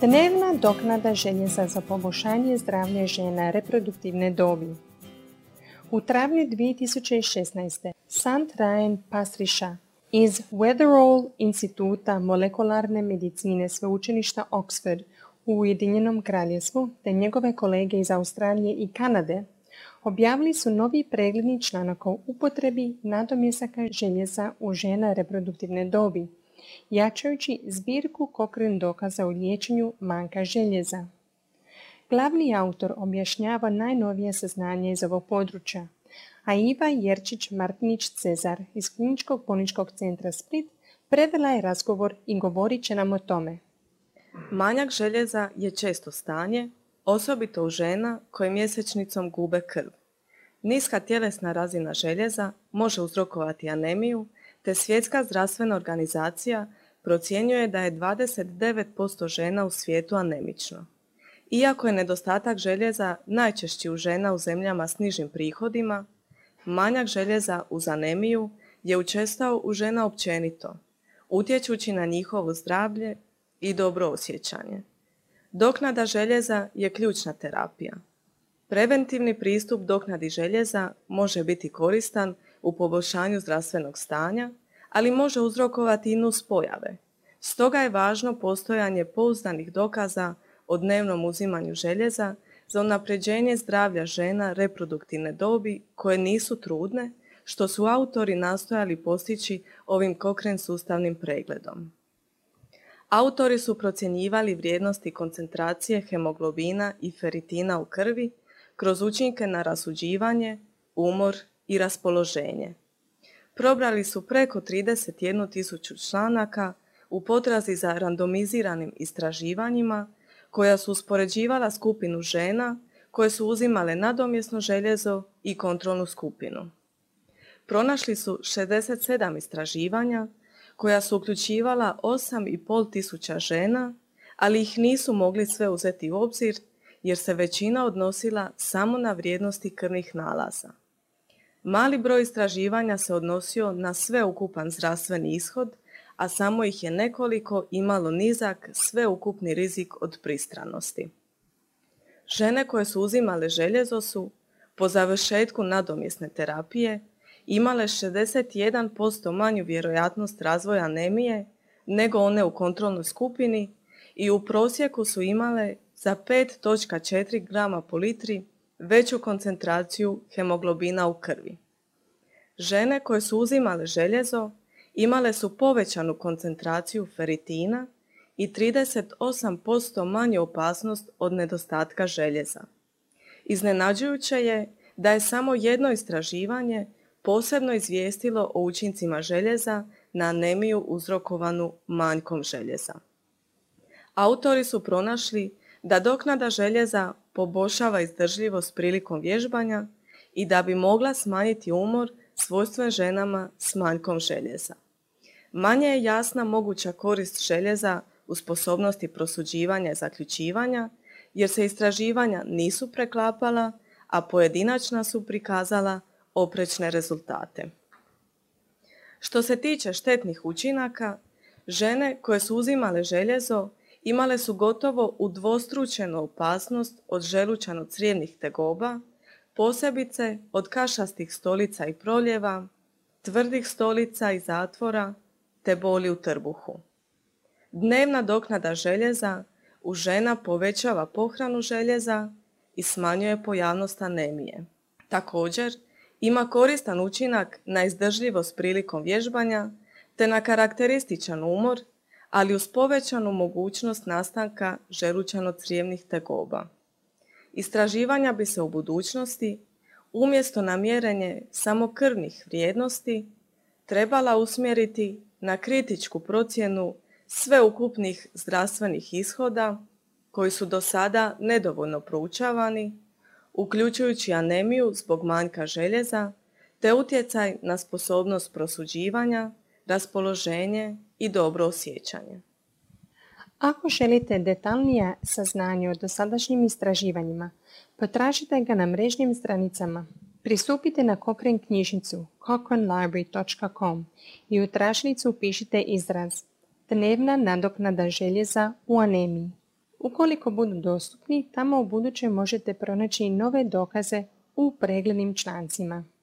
Dnevna doknada željeza za poboljšanje zdravlja žena reproduktivne dobi. U travnju 2016. St. Ryan Pastriša iz Weatherall instituta molekularne medicine sveučilišta Oxford u Ujedinjenom Kraljevstvu te njegove kolege iz Australije i Kanade objavili su novi pregledni članak o upotrebi nadomjestaka željeza u žena reproduktivne dobi, jačajući zbirku Cochrane dokaza o liječenju manjka željeza. Glavni autor objašnjava najnovije saznanje iz ovog područja, a Iva Jerčić-Martinić-Cezar iz Kliničkog bolničkog centra Split prevela je razgovor i govorit će nam o tome. Manjak željeza je često stanje, osobito u žena koje mjesečnicom gube krv. Niska tjelesna razina željeza može uzrokovati anemiju, te Svjetska zdravstvena organizacija procjenjuje da je 29% žena u svijetu anemično. Iako je nedostatak željeza najčešći u žena u zemljama s nižim prihodima, manjak željeza uz anemiju je učestao u žena općenito, utječući na njihovo zdravlje i dobro osjećanje. Doknada željeza je ključna terapija. Preventivni pristup doknadi željeza može biti koristan u poboljšanju zdravstvenog stanja, ali može uzrokovati i nuspojave. Stoga je važno postojanje pouzdanih dokaza o dnevnom uzimanju željeza za unapređenje zdravlja žena reproduktivne dobi koje nisu trudne, što su autori nastojali postići ovim Cochrane sustavnim pregledom. Autori su procjenjivali vrijednosti koncentracije hemoglobina i feritina u krvi kroz učinke na rasuđivanje, umor i raspoloženje. Probrali su preko 31.000 članaka u potrazi za randomiziranim istraživanjima koja su uspoređivala skupinu žena koje su uzimale nadomjesno željezo i kontrolnu skupinu. Pronašli su 67 istraživanja koja su uključivala 8.500 žena, ali ih nisu mogli sve uzeti u obzir jer se većina odnosila samo na vrijednosti krvnih nalaza. Mali broj istraživanja se odnosio na sveukupan zdravstveni ishod, a samo ih je nekoliko imalo nizak sveukupni rizik od pristranosti. Žene koje su uzimale željezo su, po završetku nadomjesne terapije, imale 61% manju vjerojatnost razvoja anemije nego one u kontrolnoj skupini i u prosjeku su imale za 5,4 grama po litri veću koncentraciju hemoglobina u krvi. Žene koje su uzimale željezo imale su povećanu koncentraciju feritina i 38% manju opasnost od nedostatka željeza. Iznenađujuće je da je samo jedno istraživanje posebno izvijestilo o učincima željeza na anemiju uzrokovanu manjkom željeza. Autori su pronašli da doknada željeza poboljšava izdržljivost prilikom vježbanja i da bi mogla smanjiti umor svojstven ženama s manjkom željeza. Manje je jasna moguća korist željeza u sposobnosti prosuđivanja i zaključivanja, jer se istraživanja nisu preklapala, a pojedinačna su prikazala oprečne rezultate. Što se tiče štetnih učinaka, žene koje su uzimale željezo imale su gotovo udvostručenu opasnost od želučano-crijevnih tegoba, posebice od kašastih stolica i proljeva, tvrdih stolica i zatvora, te boli u trbuhu. Dnevna doknada željeza u žena povećava pohranu željeza i smanjuje pojavnost anemije. Također, ima koristan učinak na izdržljivost prilikom vježbanja te na karakterističan umor, ali uz povećanu mogućnost nastanka želučano-crijevnih tegoba. Istraživanja bi se u budućnosti, umjesto na mjerenje samo krvnih vrijednosti, trebala usmjeriti na kritičku procjenu sveukupnih zdravstvenih ishoda koji su do sada nedovoljno proučavani, uključujući anemiju zbog manjka željeza, te utjecaj na sposobnost prosuđivanja, raspoloženje i dobro osjećanje. Ako želite detaljnija saznanja o dosadašnjim istraživanjima, potražite ga na mrežnim stranicama. Pristupite na Cochrane knjižnicu cochranelibrary.com i u tražilicu upišite izraz Dnevna nadoknada željeza u anemiji. Ukoliko budu dostupni, tamo u buduće možete pronaći nove dokaze u preglednim člancima.